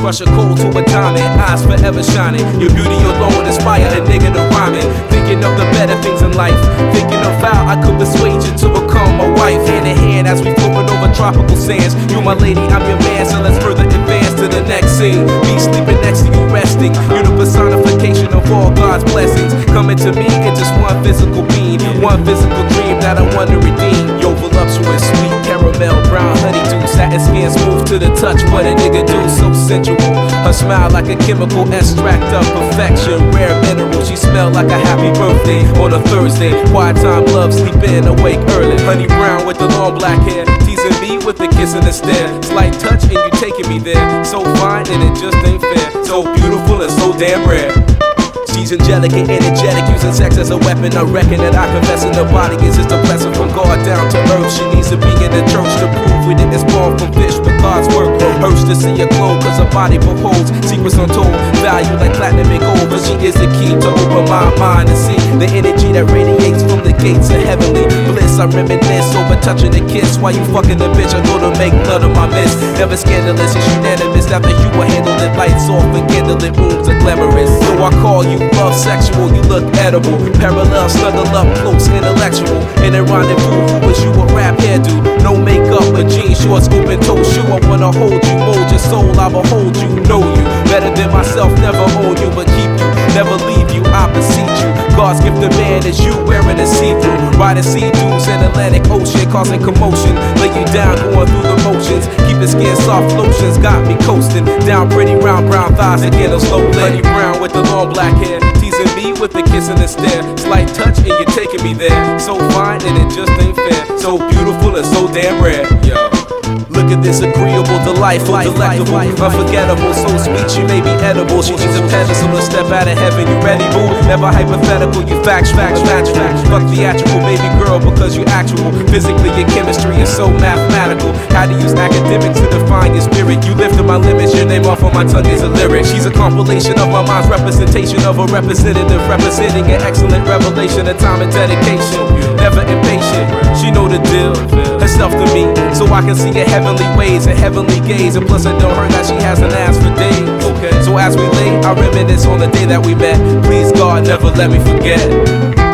Rush a cold to a diamond, eyes forever shining. Your beauty alone inspire a nigga to rhyming. Thinking of the better things in life, thinking of how I could persuade you to become my wife. Hand in hand as we floating over tropical sands. You my lady, I'm your man, so let's further advance to the next scene. Me sleeping next to you resting. You're the personification of all God's blessings. Coming to me in just one physical being, one physical dream that I want to redeem. Yo, voluptuous, sweet caramel, brown honeydew, satin skin smooth to the touch. What a nigga do, so sensual. Her smile like a chemical extract of perfection. Rare mineral, she smell like a happy birthday on a Thursday. Quiet time, love, sleep in, awake early. Honey brown with the long black hair, teasing me with a kiss and a stare. Slight touch and you taking me there. So fine and it just ain't fair. So beautiful and so damn rare. She's angelic and energetic, using sex as a weapon. I reckon that I confess in the body is just a blessing from God down to earth. She needs to be in the church to prove we didn't spawn from fish, but God's work. Hurts to see her glow, cause her body beholds secrets untold, value like platinum and gold. But she is the key to open my mind and see the energy that radiates from the gates of heavenly bliss. I reminisce over touching a kiss while you fucking the bitch. I go to make none of my miss. Never scandalous, it's unanimous. After you were handling lights off and candlelit rooms are glamorous. So I call you love sexual, you look edible. Parallel, snuggle up close, intellectual. In a rendezvous, who was you a rap hairdo? No makeup, but jeans, shorts, open toe shoe. I wanna hold you, mold your soul, I behold you, know you better than myself, never own you, but keep you, never leave you, I beseech you. God's gift to man is you wearing a see-through, riding sea-dews in Atlantic Ocean, causing commotion. Lay you down, going through the motions. Keep the skin soft, lotions got me coasting. Down pretty round brown thighs again, a slow lady brown with the long black hair, teasing me with a kiss and a stare. Slight touch and you're taking me there. So fine and it just ain't fair. So beautiful and so damn rare. Yo. Look at this agreeable, delightful, delectable, unforgettable, so sweet she may be edible. She needs a pedestal to step out of heaven. You ready, boo? Never hypothetical, you facts. Fuck theatrical, baby girl, because you actual. Physically, your chemistry is so mathematical. How to use academics to define your spirit. You lifted my limits, your name off on my tongue is a lyric. She's a compilation of my mind's representation of a representative, representing an excellent revelation of time and dedication. Never impatient, she know the deal. Herself to me, so I can see her heavenly ways and heavenly gaze. And plus, it don't hurt that she hasn't asked for days. Okay, so as we lay, I reminisce on the day that we met. Please God, never let me forget.